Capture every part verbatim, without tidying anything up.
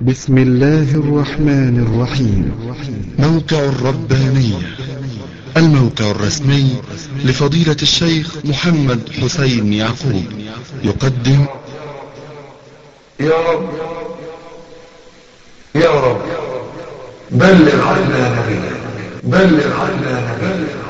بسم الله الرحمن الرحيم. موقع الربانية، الموقع الرسمي لفضيلة الشيخ محمد حسين يعقوب، يقدم يا رب يا رب بلغ عنا نبينا بلغ عنا نبينا.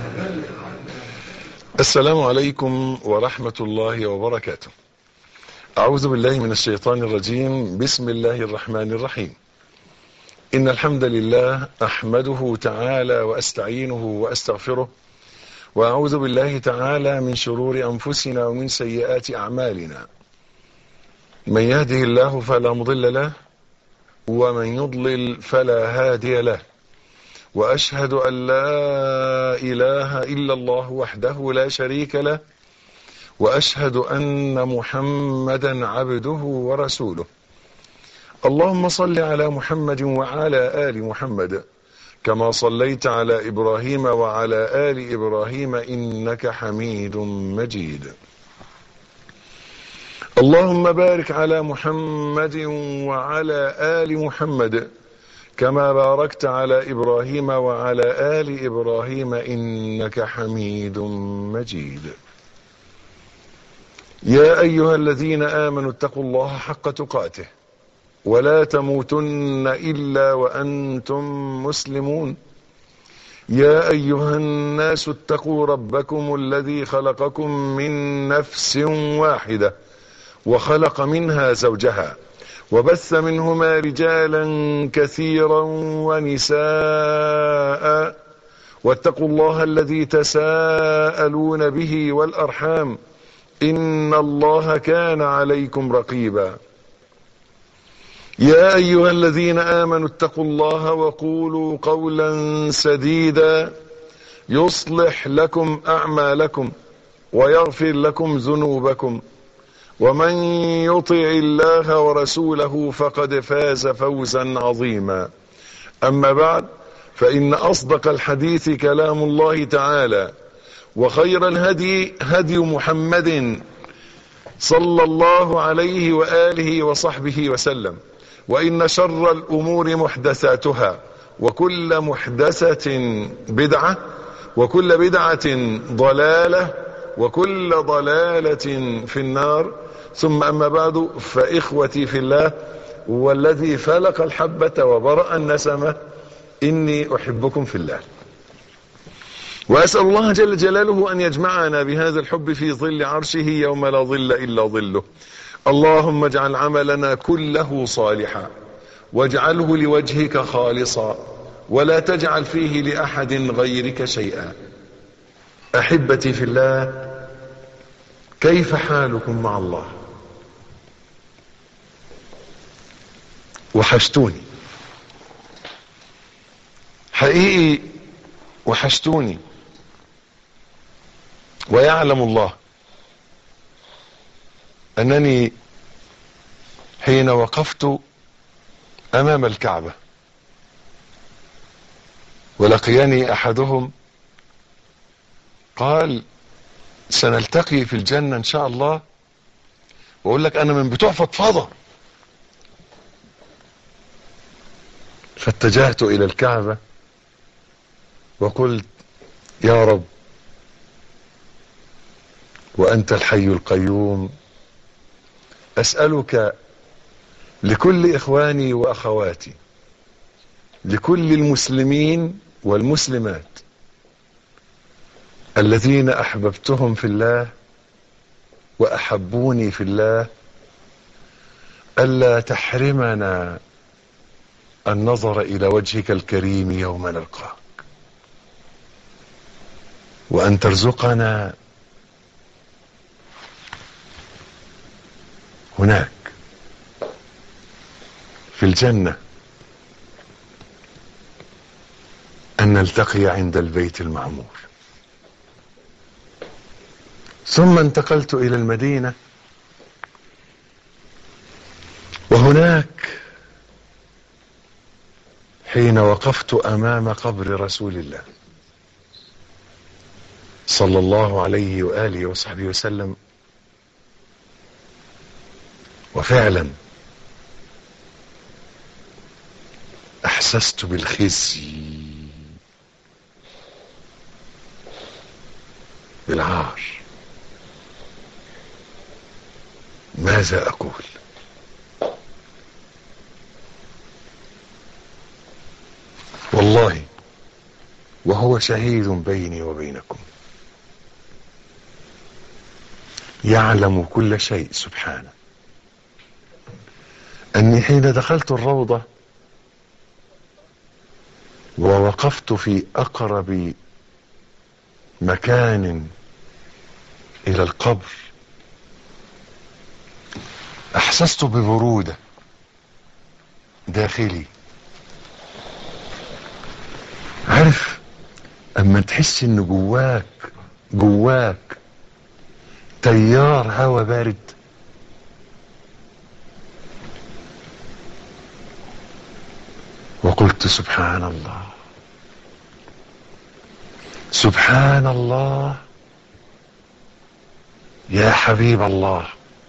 السلام عليكم ورحمة الله وبركاته. أعوذ بالله من الشيطان الرجيم. بسم الله الرحمن الرحيم. إن الحمد لله أحمده تعالى وأستعينه وأستغفره، وأعوذ بالله تعالى من شرور أنفسنا ومن سيئات أعمالنا. من يهده الله فلا مضل له، ومن يضلل فلا هادي له، وأشهد أن لا إله إلا الله وحده لا شريك له، وأشهد أن محمدا عبده ورسوله. اللهم صل على محمد وعلى آل محمد كما صليت على إبراهيم وعلى آل إبراهيم إنك حميد مجيد. اللهم بارك على محمد وعلى آل محمد كما باركت على إبراهيم وعلى آل إبراهيم إنك حميد مجيد. يا أيها الذين آمنوا اتقوا الله حق تقاته ولا تموتن إلا وأنتم مسلمون. يا أيها الناس اتقوا ربكم الذي خلقكم من نفس واحدة وخلق منها زوجها وبث منهما رجالا كثيرا ونساء، واتقوا الله الذي تساءلون به والأرحام إن الله كان عليكم رقيبا. يا أيها الذين آمنوا اتقوا الله وقولوا قولا سديدا يصلح لكم أعمالكم ويغفر لكم ذنوبكم، ومن يطع الله ورسوله فقد فاز فوزا عظيما. أما بعد، فإن أصدق الحديث كلام الله تعالى، وخير الهدي هدي محمد صلى الله عليه وآله وصحبه وسلم، وإن شر الأمور محدثاتها، وكل محدثة بدعة، وكل بدعة ضلالة، وكل ضلالة في النار. ثم أما بعد، فإخوتي في الله والذي فلق الحبة وبرأ النسمة، إني أحبكم في الله، وأسأل الله جل جلاله أن يجمعنا بهذا الحب في ظل عرشه يوم لا ظل إلا ظله. اللهم اجعل عملنا كله صالحا، واجعله لوجهك خالصا، ولا تجعل فيه لأحد غيرك شيئا. أحبتي في الله، كيف حالكم مع الله؟ وحشتوني حقيقي، وحشتوني. ويعلم الله أنني حين وقفت أمام الكعبة ولقيني أحدهم قال سنلتقي في الجنة إن شاء الله، وأقول لك أنا من بتوع فضفاضة. فاتجهت إلى الكعبة وقلت يا رب، وأنت الحي القيوم، أسألك لكل إخواني وأخواتي، لكل المسلمين والمسلمات الذين أحببتهم في الله وأحبوني في الله، ألا تحرمنا النظر إلى وجهك الكريم يوم نلقاك، وأن ترزقنا هناك في الجنة أن نلتقي عند البيت المعمور. ثم انتقلت إلى المدينة، وهناك حين وقفت أمام قبر رسول الله صلى الله عليه وآله وصحبه وسلم، وفعلا احسست بالخزي، بالعار. ماذا اقول؟ والله وهو شهيد بيني وبينكم، يعلم كل شيء سبحانه، أني حين دخلت الروضة ووقفت في أقرب مكان إلى القبر أحسست ببرودة داخلي. عارف أما تحس إن جواك جواك تيار هوا بارد؟ وقلت سبحان الله سبحان الله يا حبيب الله،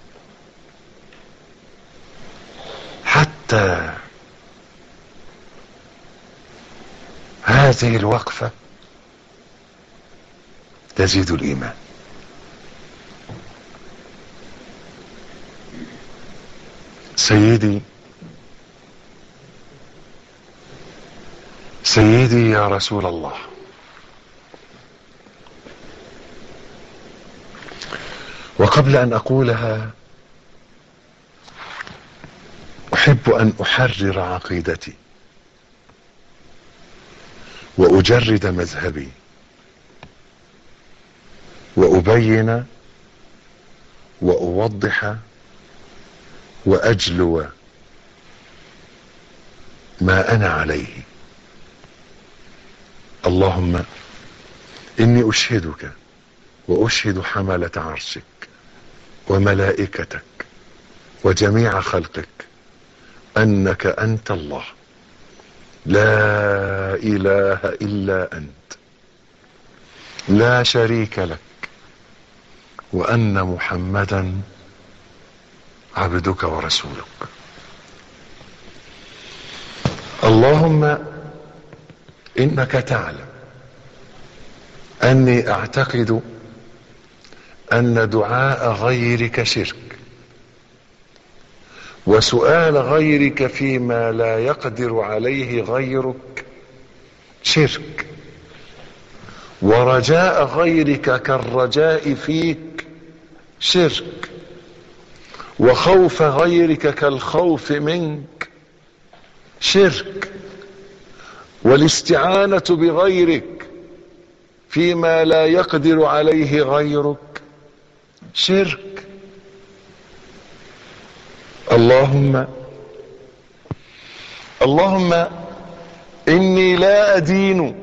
حتى هذه الوقفة تزيد الإيمان. سيدي سيدي يا رسول الله، وقبل أن أقولها أحب أن أحرر عقيدتي وأجرد مذهبي وأبين وأوضح وأجلو ما أنا عليه. اللهم إني أشهدك وأشهد حملة عرشك وملائكتك وجميع خلقك أنك أنت الله لا إله إلا أنت لا شريك لك، وأن محمدا عبدك ورسولك. اللهم إنك تعلم أني أعتقد أن دعاء غيرك شرك، وسؤال غيرك فيما لا يقدر عليه غيرك شرك، ورجاء غيرك كالرجاء فيك شرك، وخوف غيرك كالخوف منك شرك، والاستعانة بغيرك فيما لا يقدر عليه غيرك شرك. اللهم اللهم إني لا أدين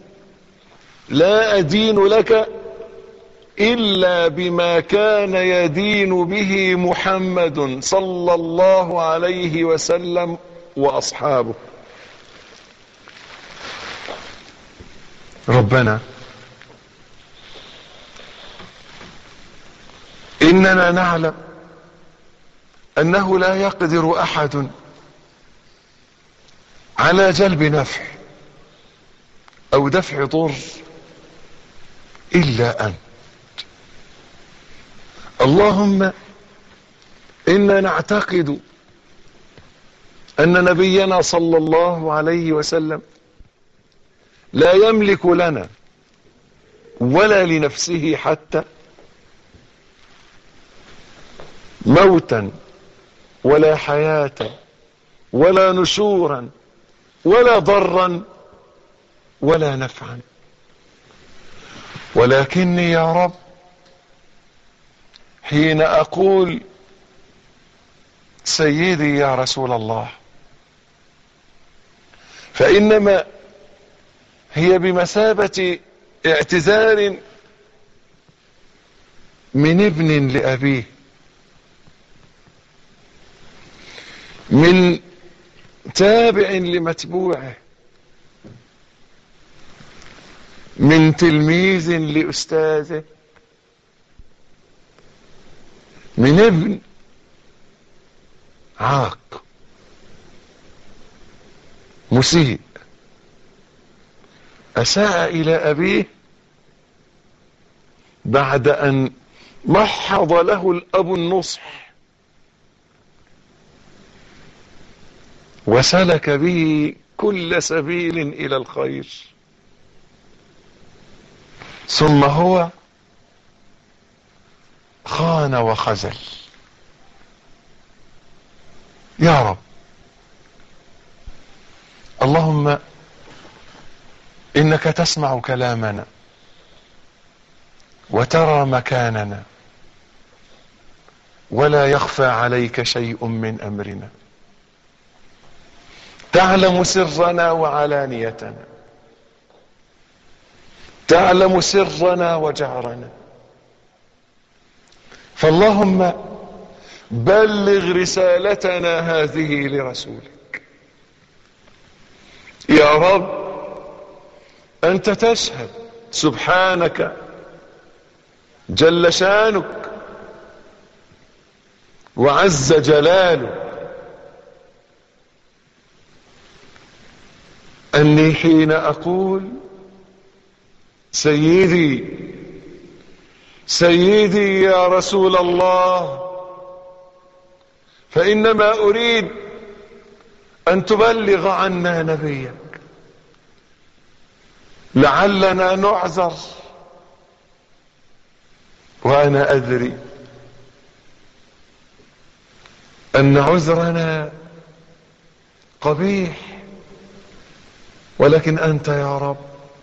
لا أدين لك إلا بما كان يدين به محمد صلى الله عليه وسلم وأصحابه. ربنا إننا نعلم أنه لا يقدر أحد على جلب نفع أو دفع ضر إلا أنت. اللهم إنا نعتقد أن نبينا صلى الله عليه وسلم لا يملك لنا ولا لنفسه حتى موتا ولا حياة ولا نشورا ولا ضرا ولا نفعا، ولكني يا رب حين أقول سيدي يا رسول الله فإنما هي بمثابة اعتذار من ابن لأبيه، من تابع لمتبوعه، من تلميذ لأستاذه، من ابن عاق مسيء، أساء إلى أبيه بعد أن محض له الأب النصح وسلك به كل سبيل إلى الخير، ثم هو خان وخزل. يا رب، اللهم إنك تسمع كلامنا وترى مكاننا ولا يخفى عليك شيء من أمرنا، تعلم سرنا وعلانيتنا، تعلم سرنا وجهرنا، فاللهم بلغ رسالتنا هذه لرسولك. يا رب، أنت تشهد سبحانك جل شانك وعز جلالك أني حين أقول سيدي سيدي يا رسول الله فإنما أريد أن تبلغ عنا نبيك، لعلنا نعذر وأنا أدري أن عذرنا قبيح، ولكن أنت يا رب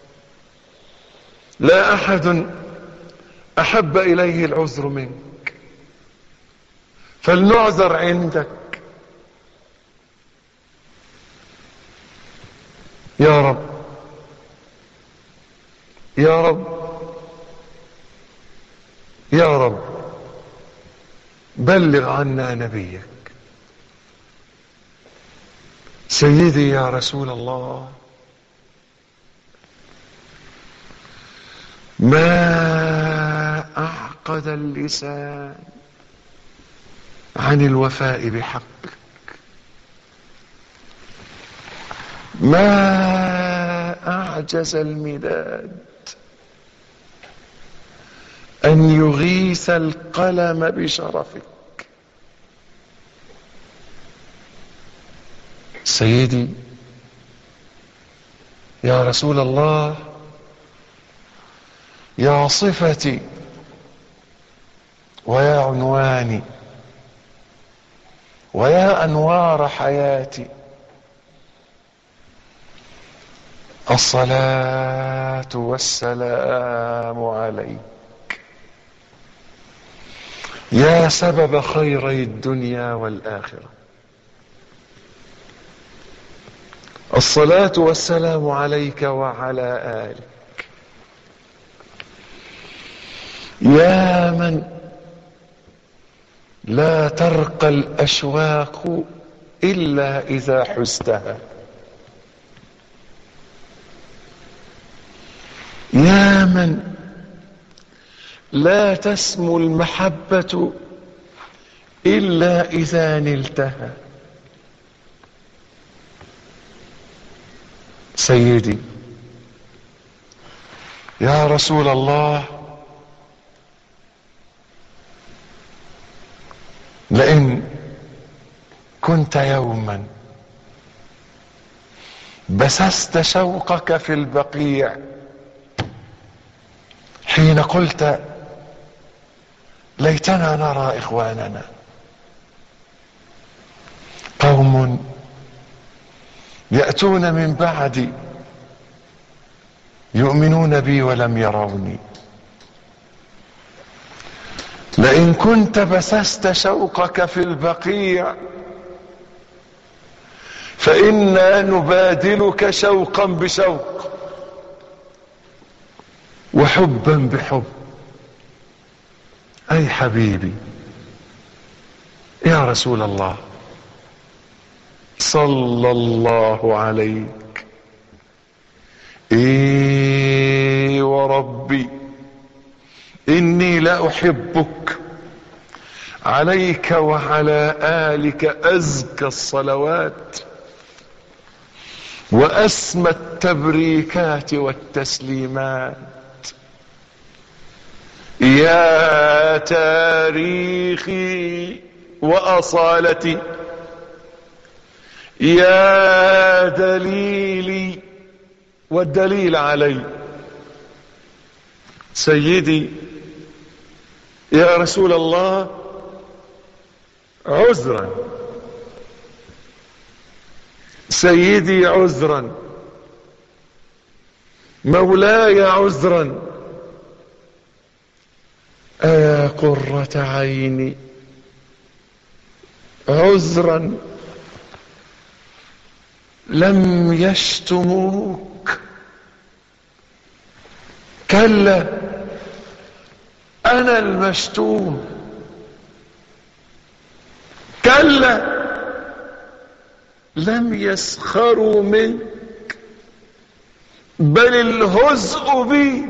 لا أحد أحب إليه العذر منك، فلنعذر عندك يا رب. يا رب يا رب بلغ عنا نبيك. سيدي يا رسول الله، ما أعقد اللسان عن الوفاء بحقك، ما أعجز المداد أن يغيث القلم بشرفك. سيدي يا رسول الله، يا صفتي ويا عنواني ويا أنوار حياتي، الصلاة والسلام عليك يا سبب خيري الدنيا والآخرة. الصلاة والسلام عليك وعلى آلك يا من لا ترقى الأشواق إلا إذا حزتها، يا من لا تسمو المحبة إلا إذا نلتها. سيدي يا رسول الله، لئن كنت يوما بسست شوقك في البقيع حين قلت ليتنا نرى إخواننا، قوم يأتون من بعدي يؤمنون بي ولم يروني، لئن كنت بسست شوقك في البقيع فإنا نبادلك شوقا بشوق وحبا بحب. أي حبيبي يا رسول الله، صلى الله عليك. إيه وربي إني لأحبك، عليك وعلى آلك أزكى الصلوات. وأسمى التبريكات والتسليمات. يا تاريخي وأصالتي، يا دليلي والدليل علي. سيدي يا رسول الله، عذرا سيدي، عذرا مولاي، عذرا. أيا قرة عيني، عذرا لم يشتموك. كلا، أنا المشتوم. كلا، لم يسخروا منك، بل الهزء بي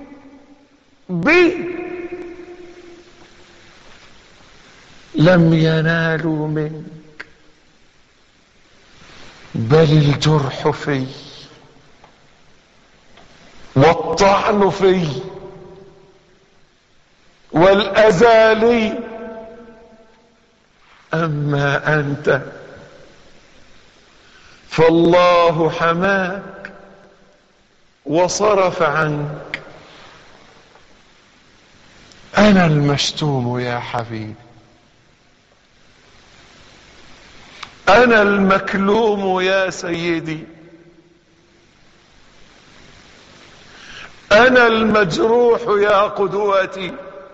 بي لم ينالوا منك، بل الجرح في والطعن في والأذى لي. أما أنت فالله حماك وصرف عنك. أنا المشتوم يا حبيبي، أنا المكلوم يا سيدي، أنا المجروح يا قدوتي،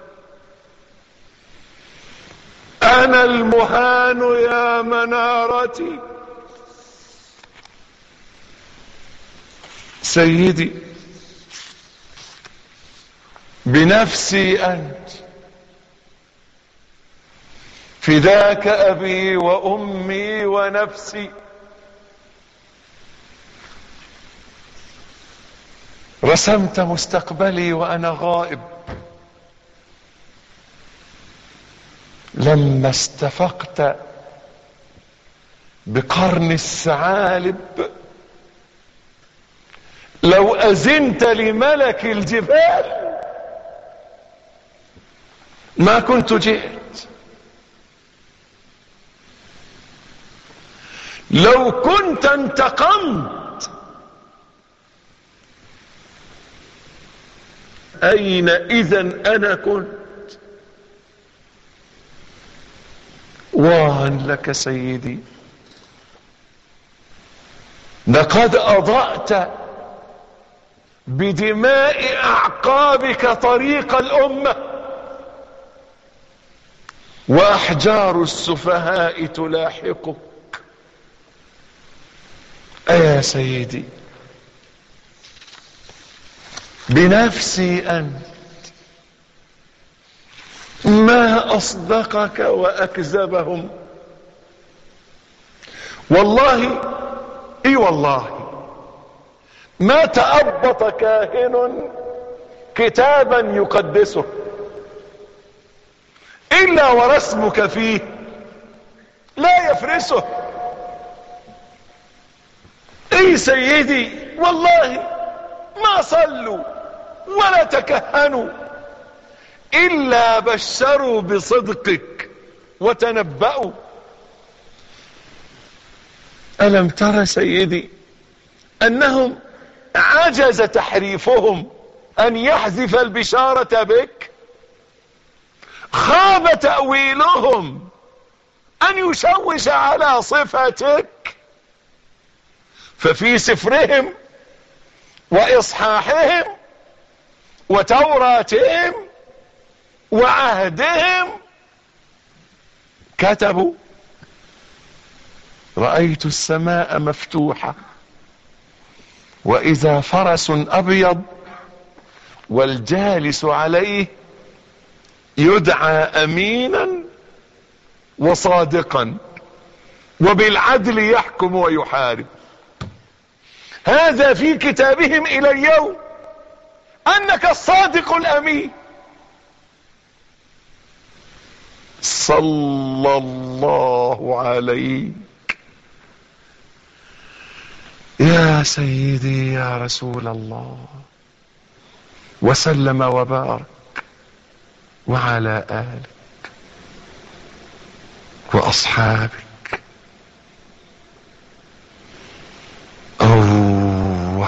أنا المهان يا منارتي. سيدي بنفسي أنت، فداك أبي وأمي ونفسي. رسمت مستقبلي وأنا غائب، لما استفقت بقرن الثعالب. لو أذنت لملك الجبال ما كنت جئت، لو كنت انتقمت أين إذن أنا كنت؟ وان لك سيدي، لقد أضأت بدماء أعقابك طريق الأمة، وأحجار السفهاء تلاحقك. أيا سيدي بنفسي أنت، ما أصدقك وأكذبهم. والله اي والله ما تأبط كاهن كتابا يقدسه إلا ورسمك فيه لا يفرسه. اي سيدي والله ما صلوا ولا تكهنوا إلا بشروا بصدقك وتنبأوا. ألم ترى سيدي أنهم عجز تحريفهم أن يحذف البشارة بك؟ خاب تأويلهم أن يشوش على صفتك. ففي سفرهم وإصحاحهم وتوراتهم وعهدهم كتبوا: رأيت السماء مفتوحة وإذا فرس أبيض والجالس عليه يدعى أمينا وصادقا وبالعدل يحكم ويحارب. هذا في كتابهم إلى اليوم أنك الصادق الأمين. صلى الله عليك يا سيدي يا رسول الله، وسلم وبارك وعلى آلك وأصحابك. أوه،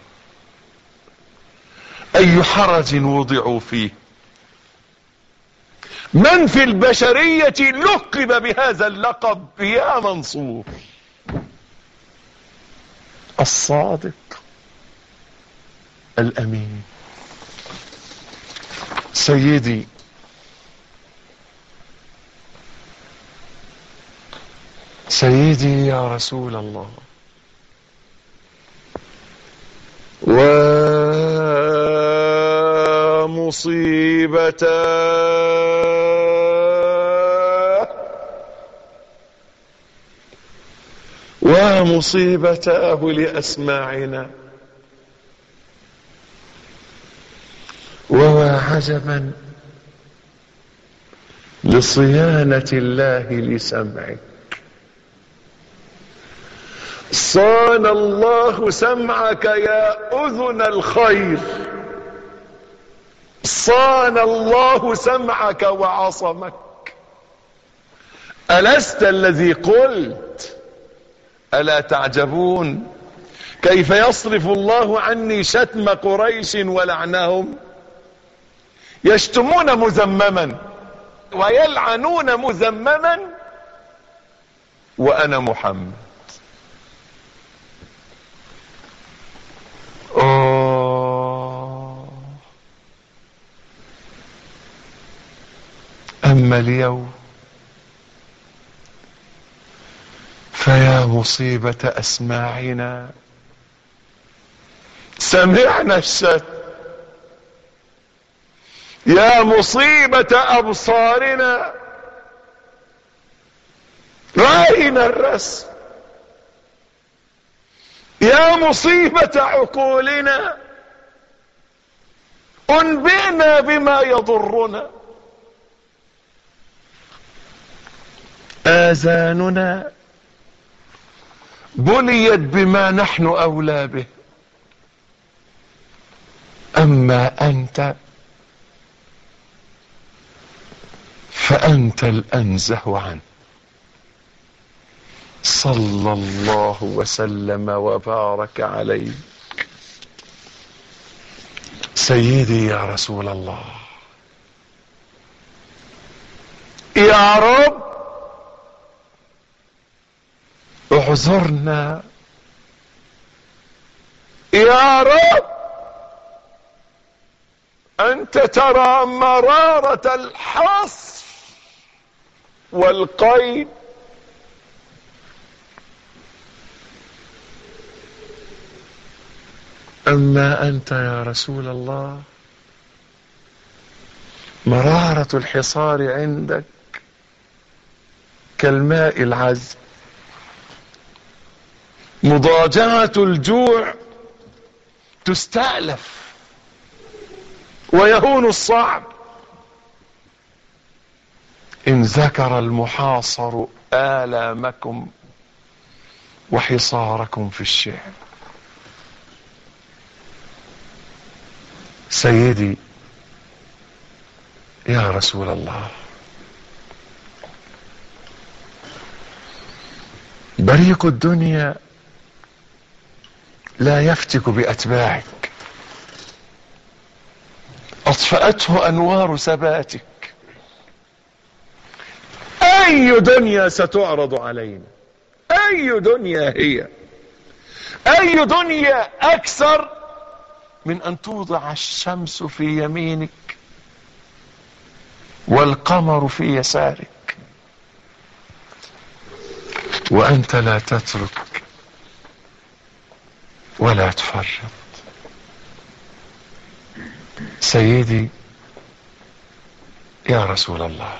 أي حرج وضعوا فيه. من في البشرية لقب بهذا اللقب يا منصور؟ الصادق الأمين. سيدي سيدي يا رسول الله، ومصيبتاه ومصيبتاه لأسماعنا، وعجبا لصيانة الله لسمعك. صان الله سمعك يا أذن الخير، صان الله سمعك وعصمك. ألست الذي قلت ألا تعجبون كيف يصرف الله عني شتم قريش ولعنهم؟ يشتمون مذمما ويلعنون مذمما وأنا محمد. أوه. أما اليوم فيا مصيبة أسماعنا، سمعنا الشتم. يا مصيبة أبصارنا، رأينا الرسم. يا مصيبة عقولنا، أنبئنا بما يضرنا. آذاننا بليت بما نحن أولى به. أما أنت فأنت الأنزه عنه. صلى الله وسلم وبارك عليك. سيدي يا رسول الله، يا رب اعذرنا، يا رب أنت ترى مرارة الحصر والقيد. أما أنت يا رسول الله مرارة الحصار عندك كالماء العذب، مضاجعة الجوع تستألف ويهون الصعب. إن ذكر المحاصر آلامكم وحصاركم في الشعب. سيدي يا رسول الله، بريق الدنيا لا يفتك بأتباعك، أطفأته أنوار ثباتك. أي دنيا ستعرض علينا؟ أي دنيا هي؟ أي دنيا أكثر من أن توضع الشمس في يمينك والقمر في يسارك وأنت لا تترك ولا تفرط؟ سيدي يا رسول الله،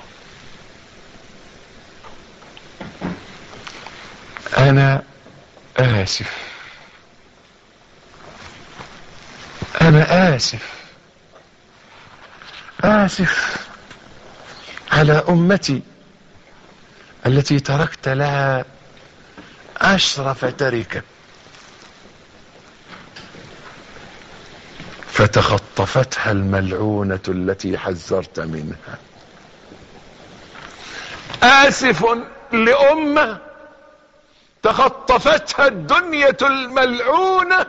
أنا آسف، أنا آسف آسف على أمتي التي تركت لها أشرف تركة، فتخطفتها الملعونة التي حذرت منها. آسف لأمة تخطفتها الدنيا الملعونة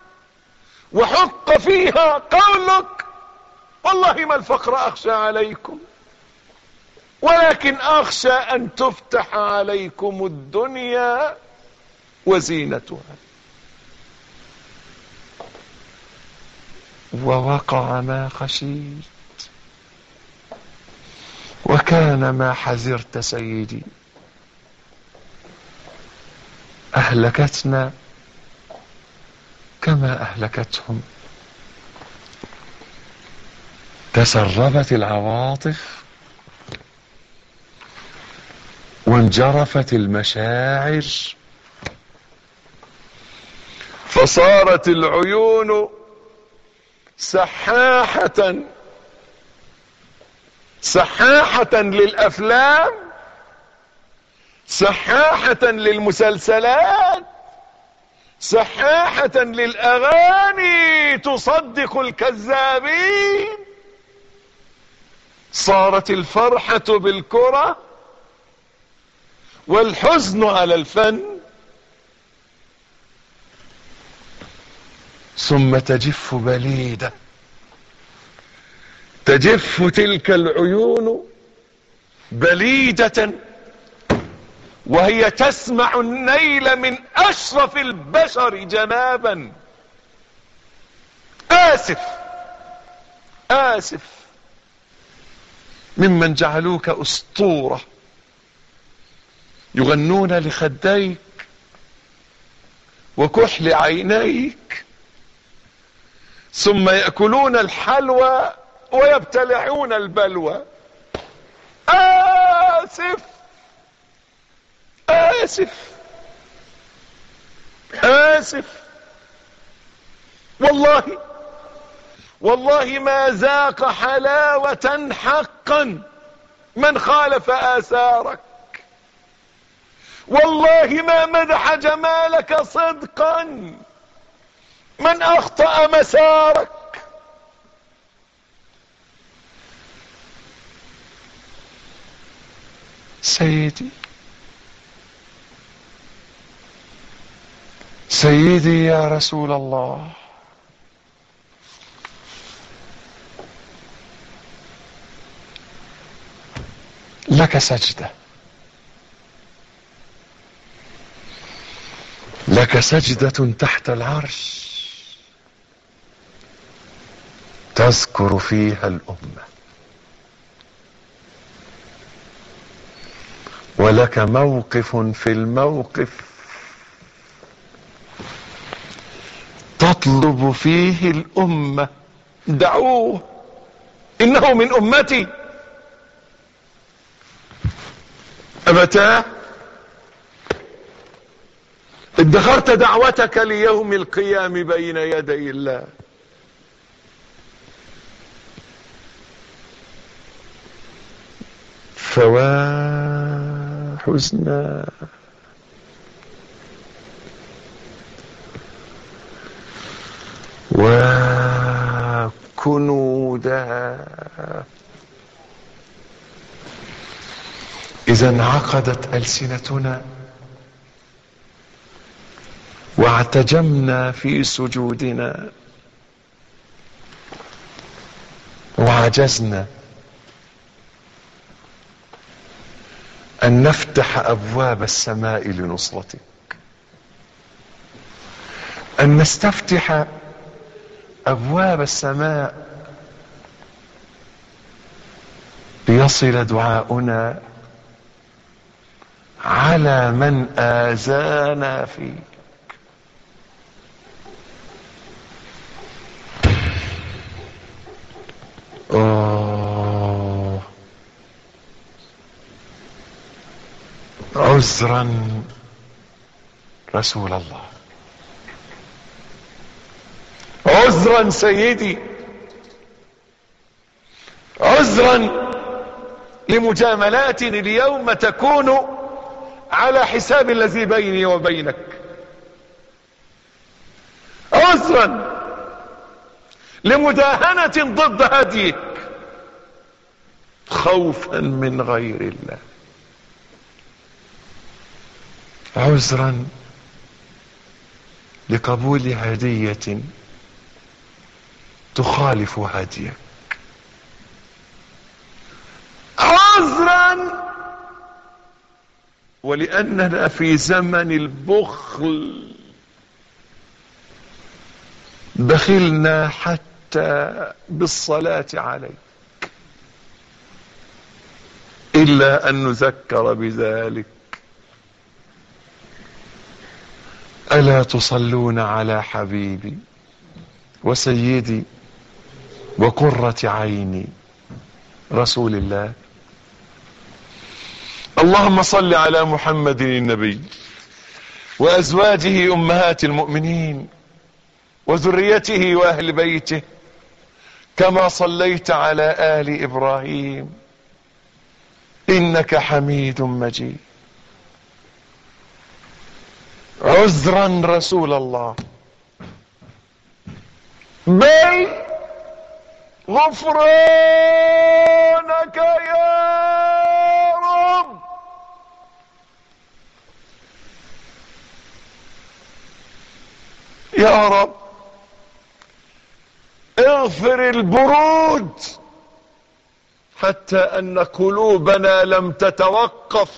وحق فيها قولك والله ما الفقر أخشى عليكم ولكن أخشى أن تفتح عليكم الدنيا وزينتها. ووقع ما خشيت وكان ما حذرت سيدي. أهلكتنا كما أهلكتهم. تسربت العواطف وانجرفت المشاعر فصارت العيون سحاحة سحاحة للأفلام، سحاحة للمسلسلات، سحاحة للأغاني تصدق الكذابين. صارت الفرحة بالكرة والحزن على الفن. ثم تجف بليدة، تجف تلك العيون بليدة وهي تسمع النيل من أشرف البشر جنابا. آسف آسف ممن جعلوك أسطورة يغنون لخديك وكحل عينيك ثم يأكلون الحلوى ويبتلعون البلوى. آسف آسف آسف والله والله ما ذاق حلاوة حقا من خالف آثارك. والله ما مدح جمالك صدقا من أخطأ مسارك. سيدي سيدي يا رسول الله، لك سجدة، لك سجدة تحت العرش تذكر فيها الأمة، ولك موقف في الموقف تطلب فيه الأمة دعوه إنه من أمتي. أبتاه ادخرت دعوتك ليوم القيام بين يدي الله. فوا حزنا وكنودا إذا انعقدت ألسنتنا واعتجمنا في سجودنا وعجزنا أن نفتح أبواب السماء لنصرتك، أن نستفتح أبواب السماء ليصل دعاؤنا على من آذانا فيك. أوه عذرا رسول الله، عذرا سيدي، عذرا لمجاملاتي اليوم تكون على حساب الذي بيني وبينك، عذرا لمداهنة ضد هديك خوفا من غير الله، عذرا لقبول هدية تخالف هديك، عذرا ولأننا في زمن البخل بخلنا حتى بالصلاة عليك، إلا أن نذكر بذلك. ألا تصلون على حبيبي وسيدي وقرة عيني رسول الله؟ اللهم صل على محمد النبي وأزواجه أمهات المؤمنين وذريته وأهل بيته كما صليت على آل إبراهيم إنك حميد مجيد. عذرا رسول الله، بل غفرانك يا رب. يا رب اغفر البرود حتى أن قلوبنا لم تتوقف،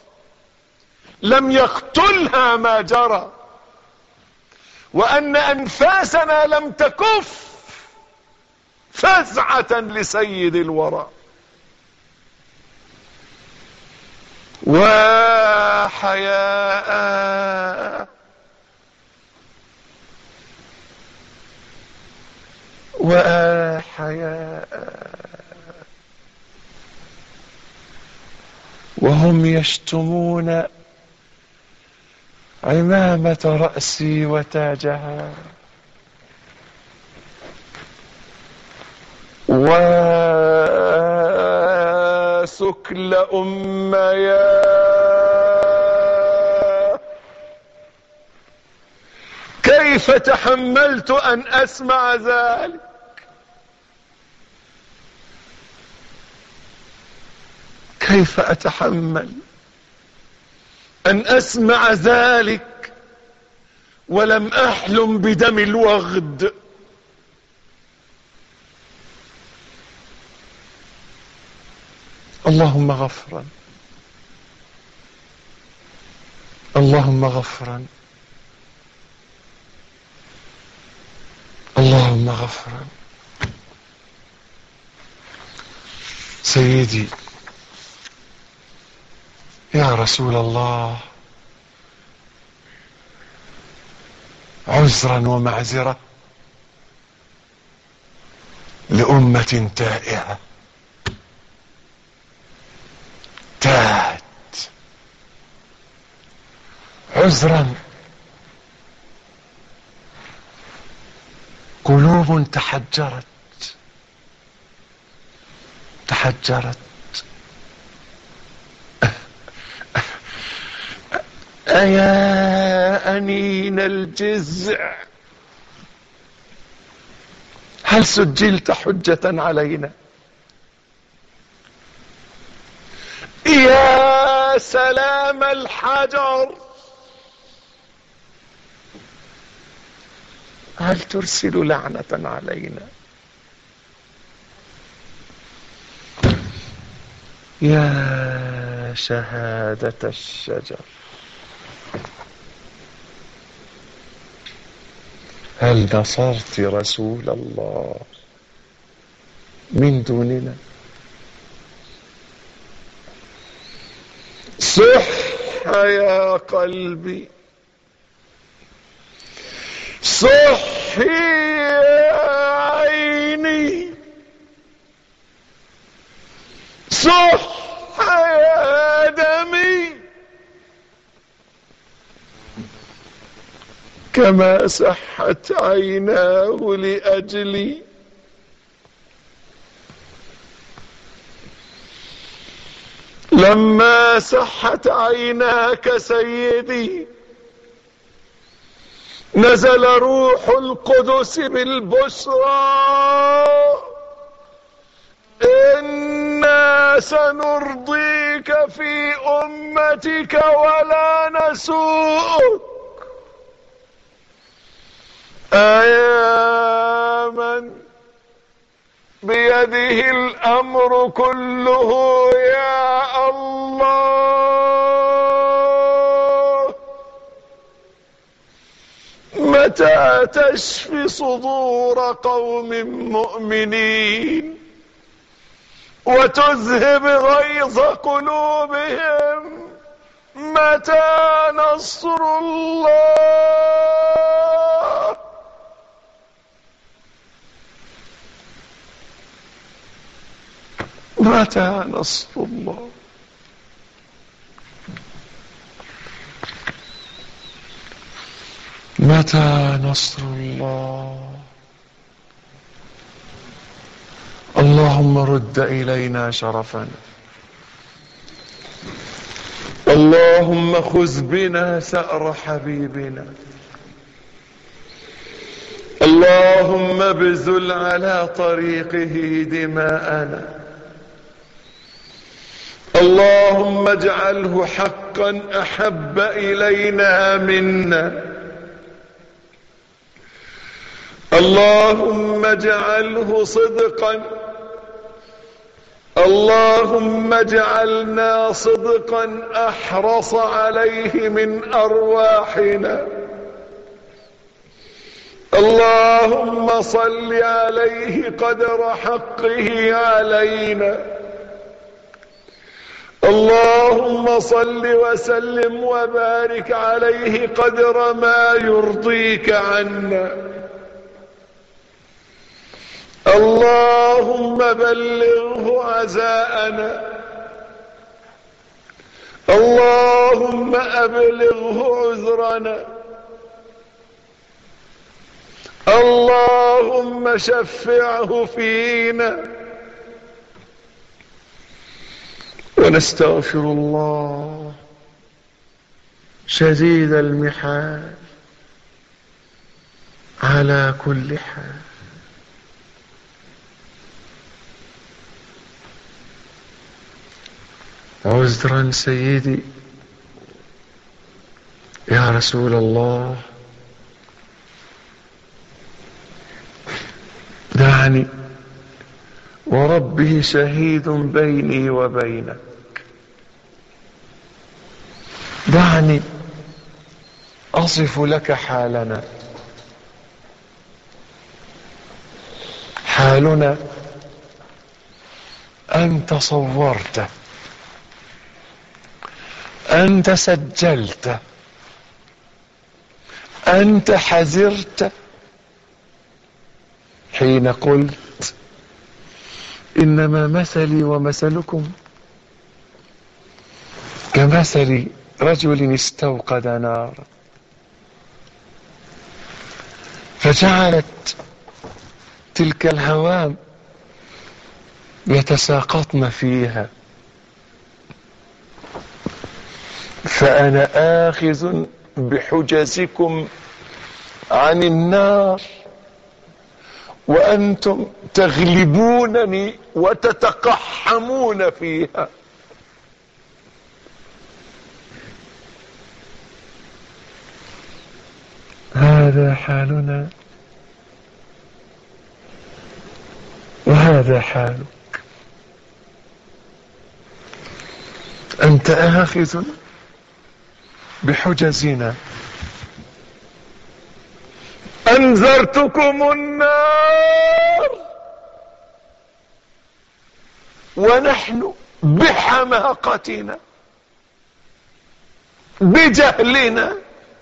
لم يقتلها ما جرى، وأن أنفاسنا لم تكف فزعة لسيد الورى. وحياء وحياء وهم يشتمون عمامة رأسي وتاجها، وسكل أميا، كيف تحملت أن أسمع ذلك؟ كيف أتحمل أن أسمع ذلك ولم أحلم بدم الوغد؟ اللهم غفرا، اللهم غفرا، اللهم غفرا. سيدي يا رسول الله، عذرا ومعذرة لأمة تائهة تاهت، عذرا قلوب تحجرت تحجرت أيا أنين الجزع، هل سجلت حجة علينا؟ يا سلام الحجر، هل ترسل لعنة علينا؟ يا شهادة الشجر، هل نصرت رسول الله من دوننا؟ صح يا قلبي، صح يا عيني، صح يا دمي، كما سحت عيناه لأجلي. لما سحت عيناك سيدي نزل روح القدس بالبشرى إنا سنرضيك في أمتك ولا نسوءك أياما بيده الأمر كله يا الله متى تشفي صدور قوم مؤمنين وتذهب غيظ قلوبهم متى نصر الله متى نصر الله متى نصر الله اللهم رد إلينا شرفنا اللهم خذ بنا سأر حبيبنا اللهم ابذل على طريقه دماءنا اللهم اجعله حقا أحب إلينا منا اللهم اجعله صدقا اللهم اجعلنا صدقا أحرص عليه من أرواحنا اللهم صل عليه قدر حقه علينا اللهم صل وسلم وبارك عليه قدر ما يرضيك عنا اللهم بلغه عزاءنا اللهم أبلغه عذرنا اللهم شفعه فينا ونستغفر الله شديد المحال على كل حال عذرا سيدي يا رسول الله دعني وربه شهيد بيني وبينك دعني أصف لك حالنا حالنا أنت صورته أنت سجلته أنت حذرت حين قلت إنما مثلي ومثلكم كمثل رجل استوقد نارا فجعلت تلك الهوام يتساقطن فيها فأنا آخذ بحجزكم عن النار وأنتم تغلبونني وتتقحمون فيها هذا حالنا وهذا حالك أنت آخذ بحجزنا أنذرتكم النار ونحن بحماقتنا بجهلنا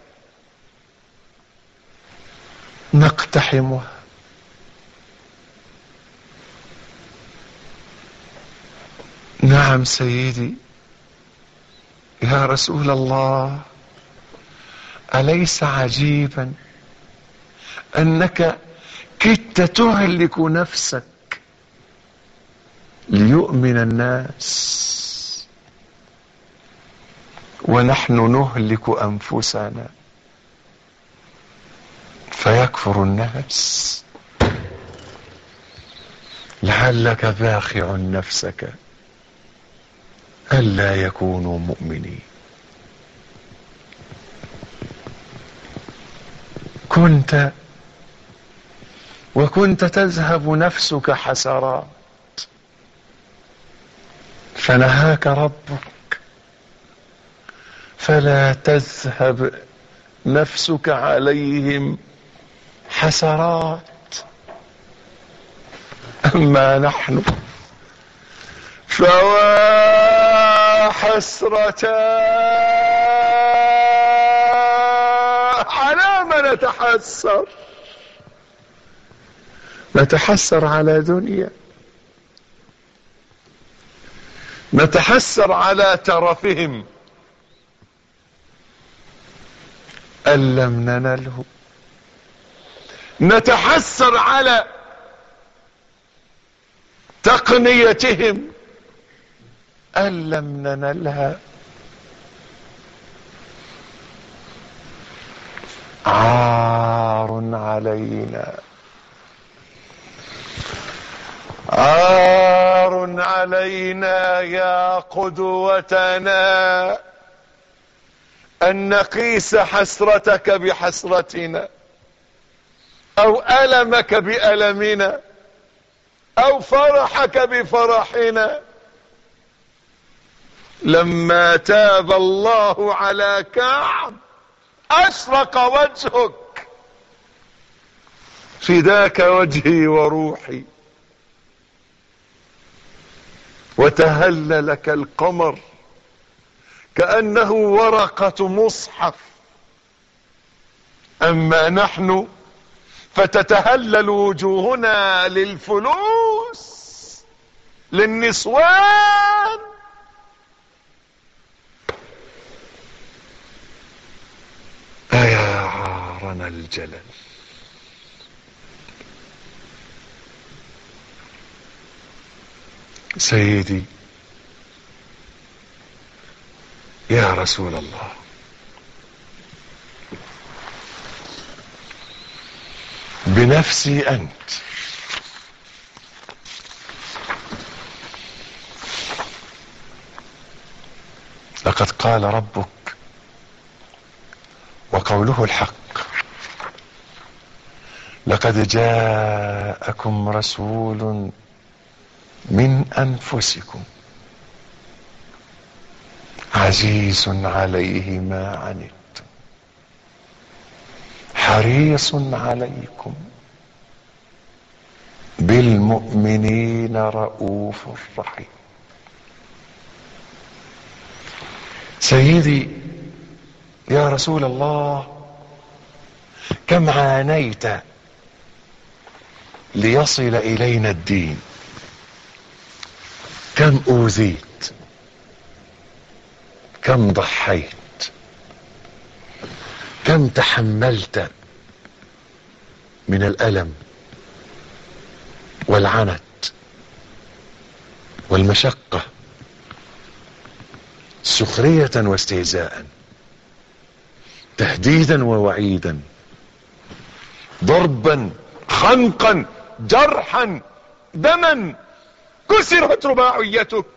نقتحمها نعم سيدي يا رسول الله أليس عجيبا أنك كدت تهلك نفسك ليؤمن الناس ونحن نهلك أنفسنا فيكفر الناس. لعلك باخع نفسك ألا يكونوا مؤمنين. كنت وكنت تذهب نفسك حسرات فنهاك ربك فلا تذهب نفسك عليهم حسرات. أما نحن فوا حسرة على ما نتحسر. نتحسر على دنيا، نتحسر على ترفهم أن لم ننله، نتحسر على تقنيتهم أن لم ننلها. عار علينا، عار علينا يا قدوتنا أن نقيس حسرتك بحسرتنا، أو ألمك بألمنا، أو فرحك بفرحنا. لما تاب الله على كعب أشرق وجهك، فداك وجهي وروحي، وتهلل كالقمر كأنه ورقة مصحف. أما نحن فتتهلل وجوهنا للفلوس، للنسوان. أيا عارنا الجلل. سيدي يا رسول الله، بنفسي أنت لقد قال ربك وقوله الحق: لقد جاءكم رسول من أنفسكم عزيز عليه ما عنتم حريص عليكم بالمؤمنين رؤوف رحيم. سيدي يا رسول الله، كم عانيت ليصل إلينا الدين، كم أوذيت، كم ضحيت، كم تحملت من الألم والعنت والمشقة، سخرية واستهزاء، تهديدا ووعيدا، ضربا، خنقا، جرحا، دما، كسرت رباعيتك